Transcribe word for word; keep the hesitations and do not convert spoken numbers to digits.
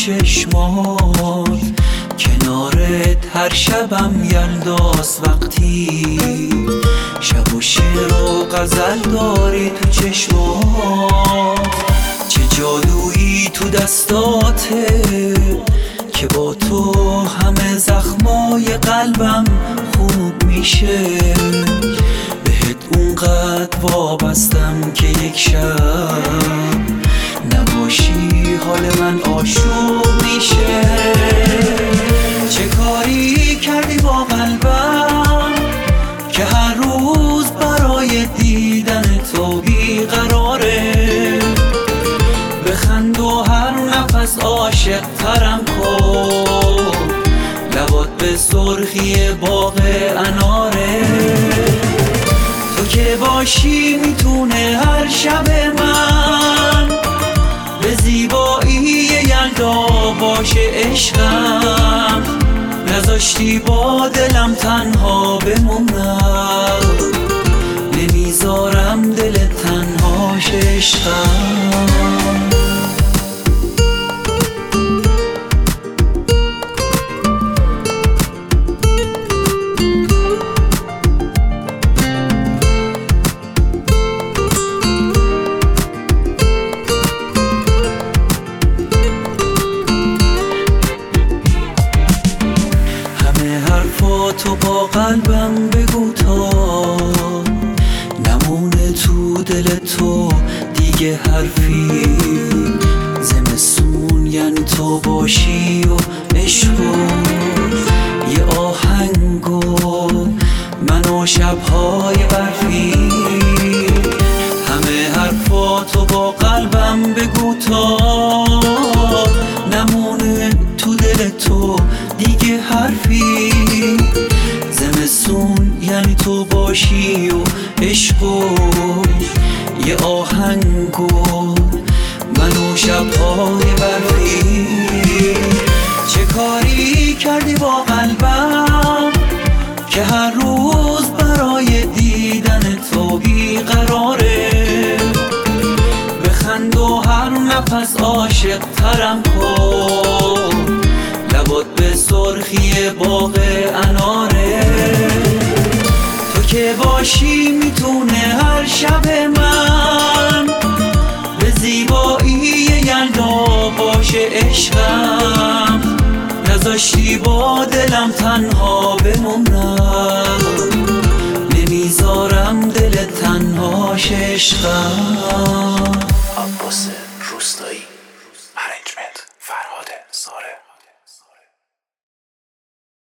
چشمات، کنارت هر شبم یلداست وقتی شب و شعر و غزل داری تو چشمات. چه جادویی تو دستاته که با تو همه زخمای قلبم خوب میشه. بهت اونقدر وابستم که یک شب نباشی حال من آشوب میشه. چه کاری کردی با قلبم که هر روز برای دیدن تو بیقراره؟ بخند و هر نفس عاشق ترم کن، لبات به سرخی باغ اناره. تو که باشی میتونه هر شب من به زیبایی یلدا باشه عشقم. نذاشتی با دلم تنها بمونم، نمیذارم دلت تنها شه عشقم. تو با قلبم بگو تا نمونه تو دل تو دیگه حرفی. زمستون یعنی تو باشی و عشق و یه آهنگ و من و شبهای برفی. همه حرفاتو با قلبم بگو تا نمونه تو دل تو دیگه حرفی. زمستون یعنی تو باشی و عشق و یه آهنگ و من و شبهای برفی. چه کاری کردی با قلبم که هر روز برای دیدن تو بیقراره؟ بخند و هر نفس عاشق ترم کن، لبات به سرخی باغ اناره. تو که باشی میتونه هر شب من به زیبایی یلدا باشه عشقم. نذاشتی با دلم تنها بمونم، نمیذارم دلت تنها شه عشقم.